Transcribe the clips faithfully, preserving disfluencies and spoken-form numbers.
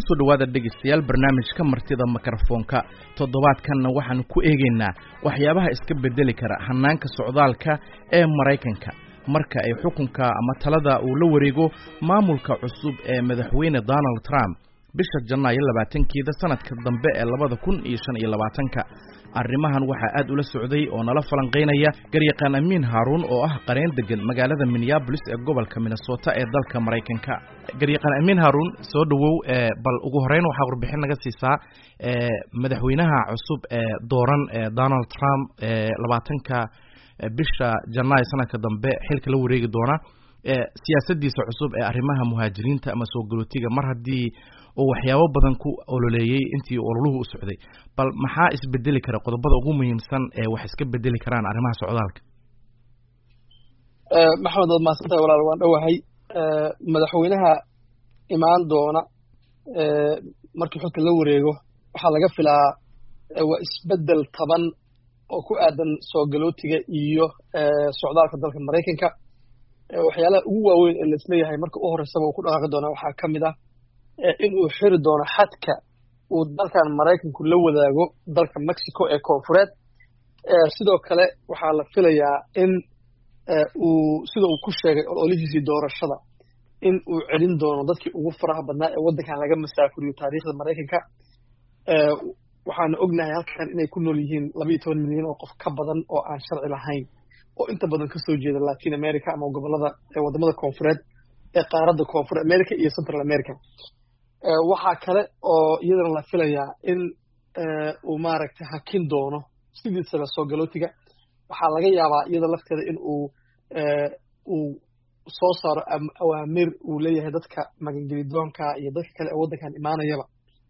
soo dhawaada dhegeystayaal barnaamijka martida mikrofoonka toddobaadkanna waxaan ku eegaynaa waxyaabaha iska bedeli kara hanaanka socdaalka ee Mareykanka marka ay xukunka ama talada uu la wareego maamulka cusub ee madaxweyne Donald Trump bisha Janaayo labaatankeeda sanadka dambe ee labada kun iyo shan iyo labaatanka arrimahan waxa aad ula socday oo nala falanqeynaya garyaqaan Amiin Haruun oo ah qareen degan magaalada Minneapolis ee gobolka Minnesota ee dalka Mareykanka garyaqaan Amiin Haruun soo dhawow bal ugu horeyn waxa warbixin naga siisaa madaxweynaha cusub ee dooran ee Donald Trump ee labaatanka bisha Janaayo sanadka dambe xilka la wareegi doona siyaasadiisa cusub ee arrimaha muhaajiriinta ama soo galootiga mar hadii oo waxyaabo badan ku ololeeyay intii ololuhu u socday bal maxaa isbedeli kara qodobada ugu muhiimsan ee wax iska bedeli karaan arrimaha socdaalka ee maxamed maasanta walaal waan dhawahay ee madaxweynaha imaan doona ee markii xilka la wareego waxa laga filaa waa isbedel taban oo ku aadan soo galootiga iyo ee socdaalka dalka Mareykanka waxyaalaha ugu waaweyn ee la isleeyahay marka uu horeysaba uu ku dhaqaaqi doona waxa kamid ah in uu xiri doono xadka uu dalkan Mareykanku la wadaago dalka Mexico ee koonfureed ee sidoo kale waxa la filayaa in uu sida uu ku sheegay ololihiisii doorashada in uu celin doono dadkii ugu faraha badnaa ee wadankan laga masaafuriyo taariikhda Mareykanka ee waxaan ognahay halkan inay ku nool yihiin laba iyo toban milyan oo qof ka badan oo aan sharci lahayn oo inta badan ka soo jeeda Latin America ama gobolada ee wadamada koonfureed ee qaaradda koonfur America iyo Central America ee waxa kale oo iyadana la filayaa in uu maaragtay hakin doono sidiisa la soo galootiga waxa laga yaabaa iyada lafteeda in uu uu soo saaro awaamir uu leeyahay dadka magangelidoonka iyo dadka kale ee wadankan imaanayaba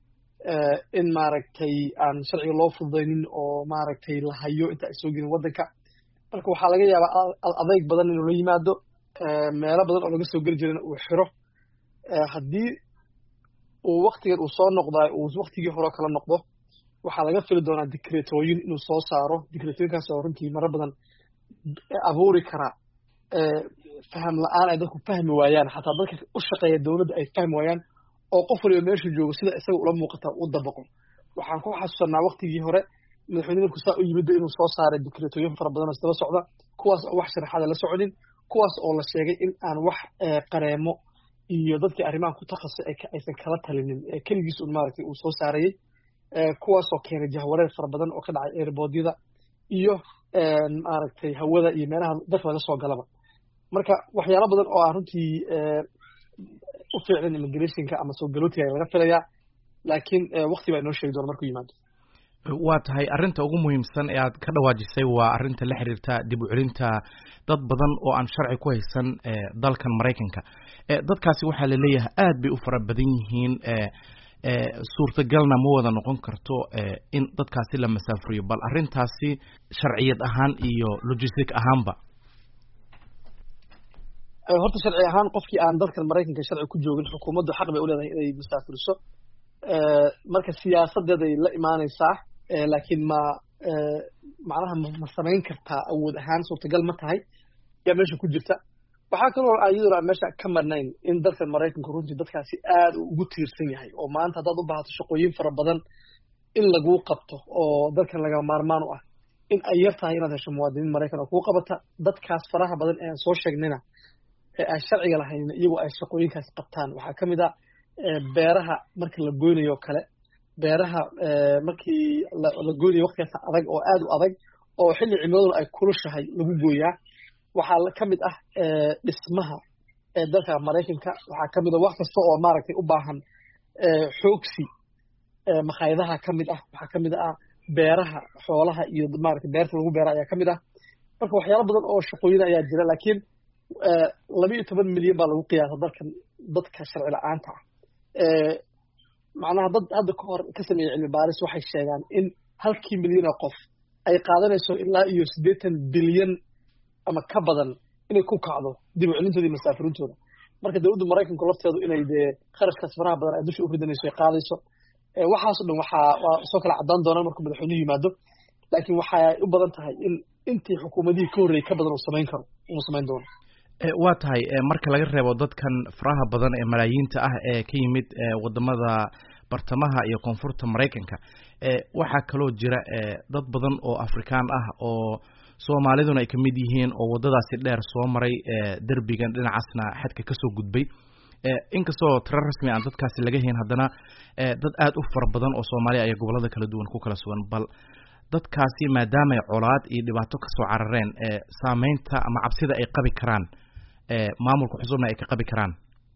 in maaragtay aan sharciga loo fududeynin oo maaragtay la hayo inta ay soo gelin wadanka marka waxa laga yaabaa adeeg badan inuu la yimaado meelo badan oo laga soo gali jirana uu xiro haddii uu waqtigan uu soo noqday uu waqtigii hore kala noqdo waxa laga fili doonaa dikreetooyin inuu soo saaro dikreetooyinkaas oo runtii marar badan abuuri kara faham la'aan ay dadku fahmi waayaan xataa dadka u shaqeeya dawladda ay fahmi waayaan oo qof waliba meesha joogo sida isaga ula muuqata u dabaqo waxaan ku xasuusanaa waqtigii hore madaxweynaha markuu saa u yimid inuu soo saaray dikreetooyin fara badan oo isdaba socda kuwaas oo wax sharaxaad la soconin kuwaas oo la sheegay in aan wax qareemo iyo dadkii arrimaha ku takhasusay aysan kala talinin kaligiis uu maaragtay uu soo saarayay kuwaas oo keenay jahwareer fara badan oo ka dhacay airportyada iyo maaragtay hawada iyo meelaha dadka laga soo galaba marka waxyaalo badan oo aan runtii u fiicnaan immigrationka ama soo galootiga laga filayaa laakiin waqti baa inoo sheegi doona markuu yimaado waa tahay arrinta ugu muhiimsan ee aad ka dhawaajisay waa arrinta la xiriirta dib u celinta dad badan oo aan sharci ku haysan dalkan Mareykanka dadkaasi waxa la leeyahay aad bay u fara badan yihiin suurtagalna ma wada noqon karto in dadkaasi la masaafuriyo bal arrintaasi sharciyad ahaan iyo logistic ahaanba horta sharci ahaan qofkii aan dalkan Mareykanka sharci ku joogin xukuumaddu xaq bay u leedahay inay masaafuriso marka siyaasadeeda ay la imaanaysaa laakiin ma macnaha ma samayn kartaa awood ahaan suurtagal ma tahay yaa meesha ku jirta waxaa kaloo ayaduna meesha ka marnayn in dalkan Mareykanka runtii dadkaasi aad ugu tiirsan yahay oo maanta haddaad u baahato shaqooyin fara badan in lagu qabto oo dalkan laga maarmaan u ah in ay yar tahay inaad hesho muwaadiniin Mareykan oo kuu qabata dadkaas faraha badan ee aan soo sheegnayna ee aan sharciga lahayn iyagu ay shaqooyinkaas qabtaan waxaa ka mid ah beeraha marka la goynayo kale beeraha markii la goynayo waqtigaas adag oo aad u adag oo xilli cimiladu ay kulushahay lagu gooyaa waxaa ka mid ah dhismaha ee dalka Mareykanka waxaa ka mid ah wax kasta oo maaragtay u baahan xoogsi makhaayadaha ka mid ah waxaa ka mid ah beeraha xoolaha iyo maaragtay beerta lagu beera ayaa ka mid ah marka waxyaalo badan oo shaqooyin ayaa jira laakiin laba iyo toban milyan baa lagu qiyaasa dalkan dadka sharci la'aanta ah ee macnaha dad hadda ka hor ka sameeyay cilmi baaris waxay sheegaan in halkii milyan oo qof ay qaadanayso ilaa iyo siddeetan bilyan ama ka badan inay ku kacdo dib u celintooda iyo masaafurintooda marka dawladda Mareykanka lafteedu inay dee kharashkaas faraha badan ay dusha u ridanayso ay qaadayso waxaas oo dhan waxaa waa soo kala cadaan doona markuu madaxweynuhu yimaado laakiin waxay u badan tahay in intii xukuumadihii ka horreeyay ka badan uu samayn karo uu samayn doono waa tahay marka laga reebo dadkan faraha badan ee malaayiinta ah ee ka yimid wadamada bartamaha iyo koonfurta Mareykanka waxaa kaloo jira dad badan oo Afrikaan ah oo Soomaaliduna ay kamid yihiin oo wadadaasi dheer soo maray darbigan dhinacaasna xadka ka soo gudbay inkastoo tirar rasmi aan dadkaasi laga heen haddana dad aad u fara badan oo Soomaali ay gobolada kala duwan ku kala sugan bal dadkaasi maadaama ay colaad iyo dhibaato ka soo carareen saameynta ama cabsida ay qabi karaan maamulka xusubna ay ka qabi karaan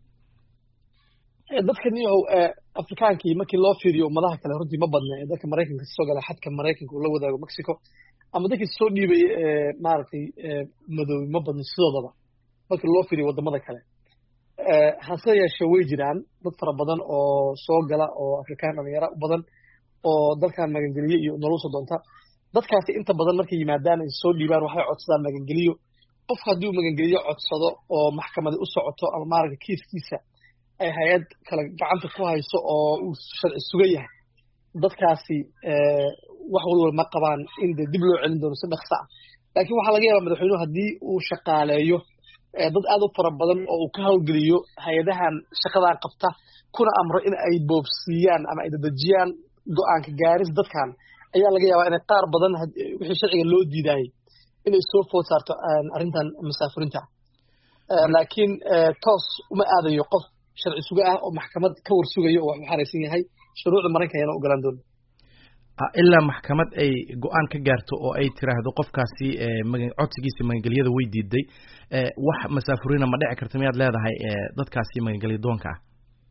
dadkan iyo Afrikaankii markii loo fiiriyo ummadaha kale runtii ma badna ee dadka Mareykanka soo gala xadka Mareykanka uu la wadaago Mexico ama dadkii soo dhiibay maaragtay madow ma badna sidoodaba markii loo fiiriyo wadamada kale hase yeeshee way jiraan dad fara badan oo soo gala oo Afrikaan dhalinyaro u badan oo dalkan magangeliyo iyo nolol soo doonta dadkaasi inta badan markay yimaadaan ay soo dhiibaan waxay codsadaan magangeliyo qof haddii uu magangeliyo codsado oo maxkamada u socoto ama maaragtay kiiskiisa ay hay'ad kala gacanta ku hayso oo uu sharci sugan yahay dadkaasi wax walba ma qabaan in dib loo celin doono si dhaqso ah laakiin waxaa laga yaabaa madaxweynuhu haddii uu shaqaaleeyo dad aad u fara badan oo uu ka hawlgeliyo hay-adahan shaqadan qabta kuna amro in ay boobsiiyaan ama ay dadajiyaan go'aanka gaaris dadkan ayaa laga yaabaa inay qaar badan wixii sharciga loo diidaayay inay soo food saarto arrintan masaafurinta laakiin toos uma aadayo qof sharci suga ah oo maxkamad ka war sugayo oo wax u xareysan yahay shuruucda Mareykanka ayana ogolaan doona ilaa maxkamad ay go'aan ka gaarto oo ay tiraahdo qofkaasi codsigiisa magangeliyada way diiday wax masaafurina ma dhici karto miyaad leedahay dadkaasi magangeliyo doonka ah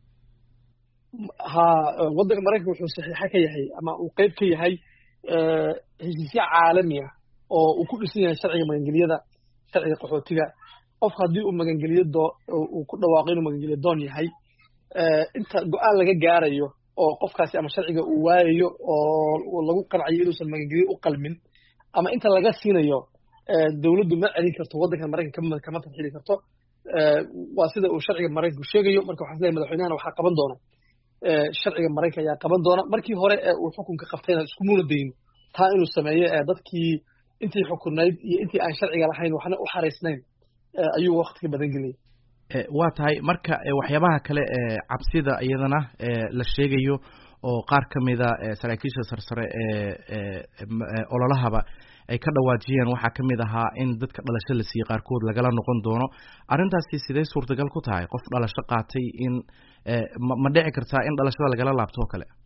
ha waddanka Mareykanka wuxuu saxiixa ka yahay ama uu qayb ka yahay heshiisyo caalami ah oo uu ku dhisan yahay sharciga magangeliyada sharciga qaxootiga qof haddii uu magangeliyo doo uu ku dhawaaqo inuu magangeliyo doon yahay inta go'aan laga gaarayo oo qofkaasi ama sharciga uu waayayo oo lagu qancayo inuusan magangeliyo u qalmin ama inta laga siinayo dawladdu ma celin karto waddankan Mareykanka kama tarxili karto waa sida uu sharciga Mareykanku sheegayo marka waxaan leeyahay madaxweynahana waxaa qaban doona sharciga Mareykanka ayaa qaban doona markii hore ee uu xukunka qabtayna isku muuladayn taa inuu sameeyo dadkii intii xukunayd iyo intii aan sharciga lahayn waxna u xareysnayn ayuu waqti badan geliyay waa tahay marka waxyaabaha kale ee cabsida iyadana la sheegayo oo qaar kamida saraakiisha sarsare ee ololahaba ay ka dhawaajiyeen waxaa kamid ahaa in dadka dhalasho la siiyay qaarkood lagala noqon doono arrintaasi sidee suurtagal ku tahay qof dhalasho qaatay in ma dhici kartaa in dhalashada lagala laabto oo kale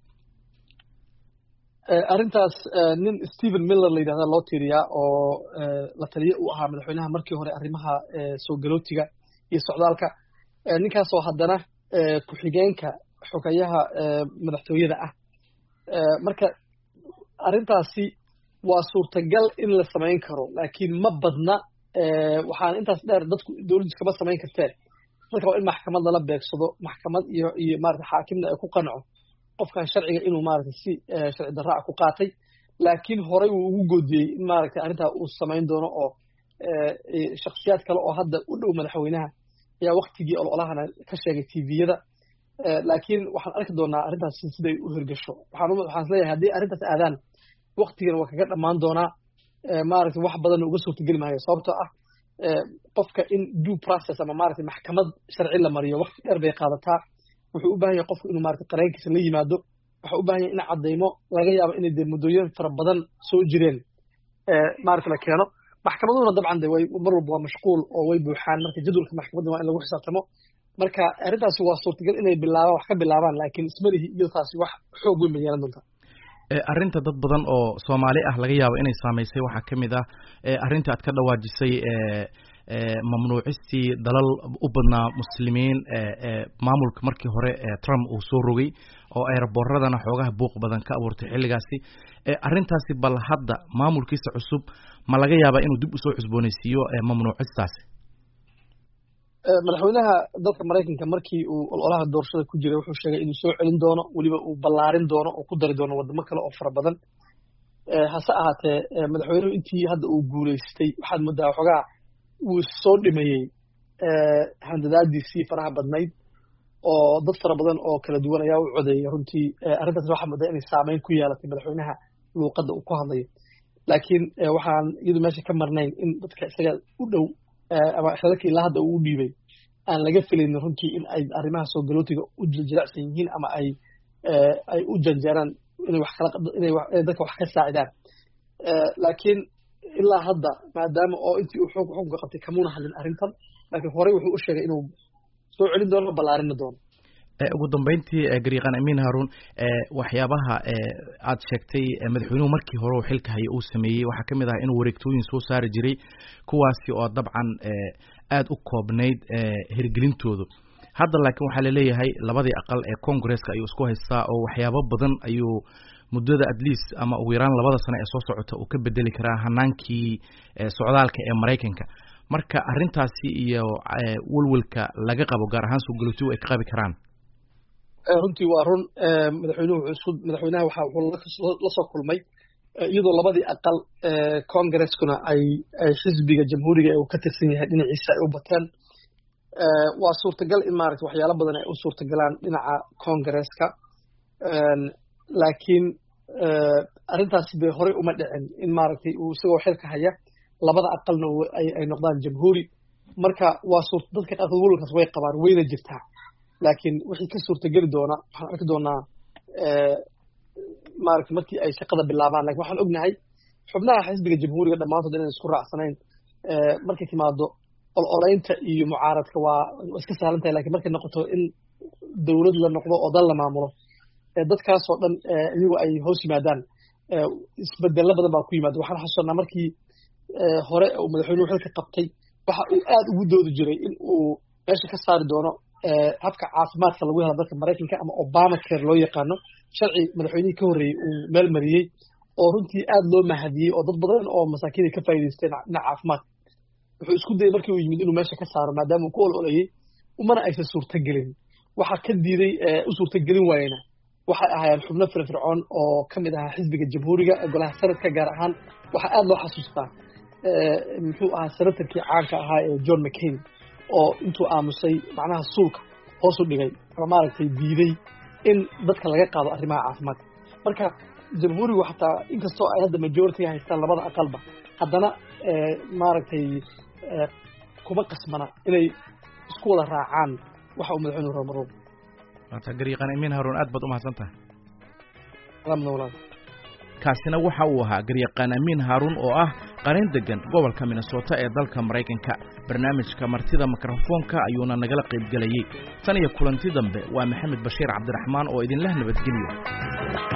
arrintaas nin Stephen Miller la yidhahda loo tiiriyaa oo la taliye u ahaa madaxweynaha markii hore arrimaha soo galootiga iyo socdaalka ninkaasoo haddana ku-xigeenka xogayaha madaxtooyada ah marka arrintaasi waa suurtagal in la samayn karo laakiin ma badna waxaan intaas dheer dadku dawladdu kama samayn karteen marka waa in maxkamad lala beegsado maxkamad iyo iyo maarata xaakimna ay ku qanco qofkan sharciga inuu maarata si sharci darro ah ku qaatay laakiin horey uu ugu goodiyey in maarata arrintaa uu samayn doono oo shakhsiyaad kale oo hadda u dhow madaxweynaha ayaa waqtigii ololahana ka sheegay tviyada laakiin waxaan arki doonaa arrintaas siday u hirgasho waxaan waxaan isleeyahay haddii arrintaas aadaan waqtigan waa kaga dhammaan doonaa maaragtay wax badan uga suurtageli maayo sababtoo ah qofka in due process ama maaragtay maxkamad sharci la mariyo waqti dheer bay qaadataa wuxuu u baahan yahay qofku inuu maaragtay qareenkiisa la yimaado waxaa u baahan yahay in caddaymo laga yaabo inay dee muddooyin fara badan soo jireen maaragtay la keeno maxkamaduhuna dabcan de way mar walba waa mashquul oo way buuxaan marka jadwalka maxkamadda waa in lagu xisaabtamo marka arrintaasi waa suurtagal inay bilaabaan wax ka bilaabaan laakiin ismalihi iyo taasi wax xoog weyn bay yeelan doontaa arrinta dad badan oo Soomaali ah laga yaabo inay saameysay waxaa kamid ah arrinta aad ka dhawaajisay mamnuucistii dalal u badnaa muslimiin maamulka markii hore Trump uu soo rogay oo airportradana xoogaha buuq badan ka abuurtay xilligaasi arrintaasi bal hadda maamulkiisa cusub ma laga yaabaa inuu dib u soo cusboonaysiiyo mamnuucistaasi madaxweynaha dalka Mareykanka markii uu ololaha doorashada ku jiray wuxuu sheegay inuu soo celin doono waliba uu ballaarin doono oo ku dari doono wadamo kale oo fara badan hase ahaatee madaxweynuhu intii hadda uu guuleystay waxaad moodaa xogaa uu soo dhimayey handadaadiisii faraha badnayd oo dad fara badan oo kala duwan ayaa u codeeyay runtii arrintaas waxaa moodaa inay saameyn ku yeelatay madaxweynaha luuqadda uu ku hadlayo laakiin waxaan iyadu meesha ka marnayn in dadka isaga u dhow ama xelalkii ilaa hadda uu dhiibay aan laga filaynin runtii in ay arrimaha soo galootiga u jilicsan yihiin ama ay ay u janjeeraan inay wax kala inay dadka wax ka saacidaan laakiin ilaa hadda maadaama oo intii uu xukunka qabtay kamuuna hadlin arrintan laakiin horey wuxuu u sheegay inuu soo celin doono ballaarin doono ugu dambeyntii Garyaqaan Amiin Haruun waxyaabaha aad sheegtay madaxweynuhu markii hore uu xilka hayay uu sameeyay waxa kamid ah in wareegtooyin soo saari jiray kuwaasi oo dabcan aad u koobnayd hirgelintooda hadda laakiin waxa la leeyahay labadii aqal ee Congress-ka ayuu isku haystaa oo waxyaabo badan ayuu muddada at least ama ugu yaraan labada sano ee soo socota uu ka bedeli karaa hanaankii socdaalka ee Mareykanka marka arrintaasi iyo walwalka laga qabo gaar ahaan soo galootigu ay ka qabi karaan runtii waa run madaxweynuhu cusub madaxweynaha waxa uu la soo kulmay iyadoo labadii aqal Congress-kuna ay xisbiga jamhuuriga ee uu ka tirsan yahay dhinaciisa ay u bateen waa suurtagal in maaragtay waxyaalo badan ay u suurtagalaan dhinaca Congress-ka laakiin arrintaasi bay horey uma dhicin in maaragtay uu isagoo xilka haya labada aqalna ay noqdaan jamhuuri marka waa suur dadka qaarkood walwalkaas way qabaan wayna jirtaa laakiin wixii ka suurtageli doona waxaan arki doonaa maaragtay markii ay shaqada bilaabaan laakiin waxaan ognahay xubnaha xisbiga jamhuuriga dhammaantood inaan isku raacsanayn markay timaado ololeynta iyo mucaaradka waa iska sahlan tahay laakiin markay noqoto in dowlad la noqdo oo dal la maamulo dadkaasoo dhan iyagu ay hoos yimaadaan isbedello badan baa ku yimaada waxaan xasuusanaa markii hore uu madaxweynuhu xilka qabtay waxa uu aad ugu doodi jiray in uu meesha ka saari doono habka caafimaadka lagu helo dalka Mareykanka ama Obamacare loo yaqaano sharci madaxweynihii ka horreeyay uu meel mariyay oo runtii aad loo mahadiyey oo dad badan oo masaakiin ay ka faa'iideysteen dhinaca caafimaadka wuxuu isku dayay markii uu yimid inuu meesha ka saaro maadaama uu ku ololeeyay umana aysan suurtagelin waxa ka diiday u suurtagelin waayena waxay ahaayeen xubno firfircoon oo ka mid ahaa xisbiga jamhuuriga ee golaha sanadka gaar ahaan waxaa aad loo xasuustaa muxuu ahaa senatarkii caanka ahaa ee John McCain oo intuu aamusay macnaha suulka hoos u dhigay ama maaragtay diiday in dadka laga qaado arrimaha caafimaadka marka jamhuurigu xataa inkastoo ay hadda majority haystaan labada aqalba haddana maaragtay kuma qasbana inay isku wada raacaan waxa uu madaxweynuhu rabo marwalba waata Garyaqaan Amiin Haruun aad baad u mahadsantahay alhamdulillah kaasina waxa uu ahaa Garyaqaan Amiin Haruun oo ah qarin degan gobolka Minnesota ee dalka Mareykanka barnaamijka martida mikrofoonka ayuuna nagala qayb galayay tan iyo kulanti dambe waa Maxamed Bashiir Cabdiraxmaan oo idin leh nabadgelyo